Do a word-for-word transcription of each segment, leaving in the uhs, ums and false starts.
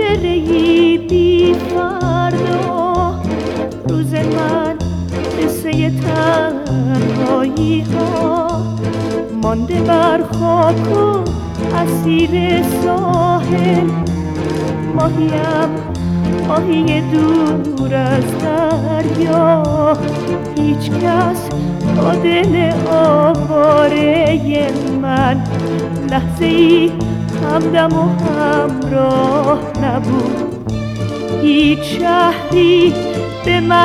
پنجره‌ای بی فردا، روز من قصه تنهایی ها، مانده بر خاک و اسیر ساحل. ماهیم ماهی دور از دریا، هیچ کس تا دل آواره من لحظه ای همدم و همراه نبود. هیچ شهری به من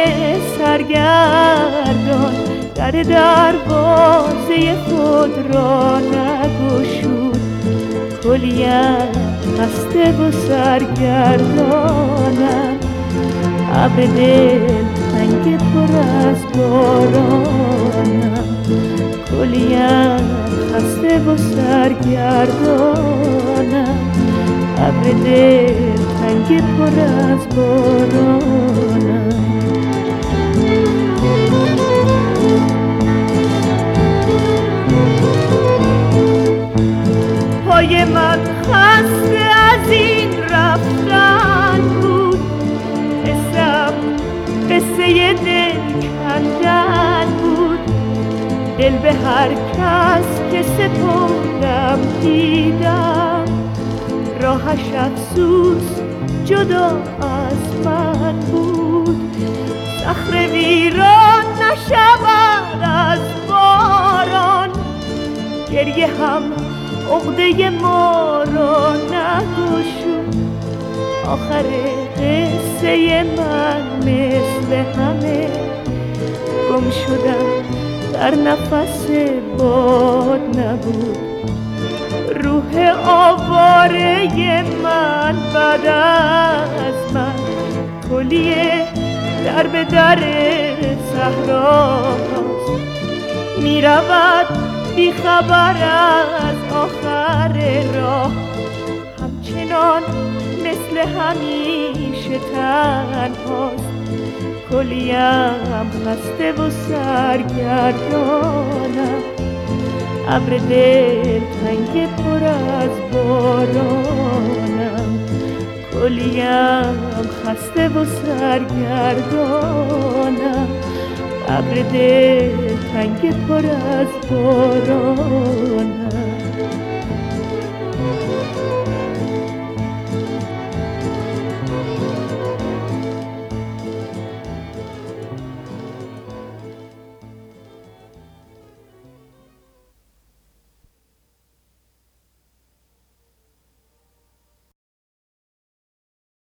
سرگردان در دروازه خود را نگشود. کلیم خسته و سرگردانم، ابر دل تنگ پر از بارانم. کلیم خسته و سرگردانم، ابر دل تنگ پر از بارانم. پای من خسته از این رفتن بود، قصه‌ام قصه دل کندن بود. دل به هر کس که سپردم دیدم، راهش افسوس جدا از من بود. صخره ویران نشود از باران، گریه هم عقده ما را نگشود. آخر قصه من مثل همه، گم شدم در نفس باد نبود. روح آواره من بعد از من کلیه در به در صحراست. می رود بی خبر از آخر راه، همچنان مثل همیشه تنهاست. کلیم خسته و سرگردانم، ابر دل تنگ پر از بارانم. کلیم خسته و سرگردانم، ابر دل تنگ پر از بارانم.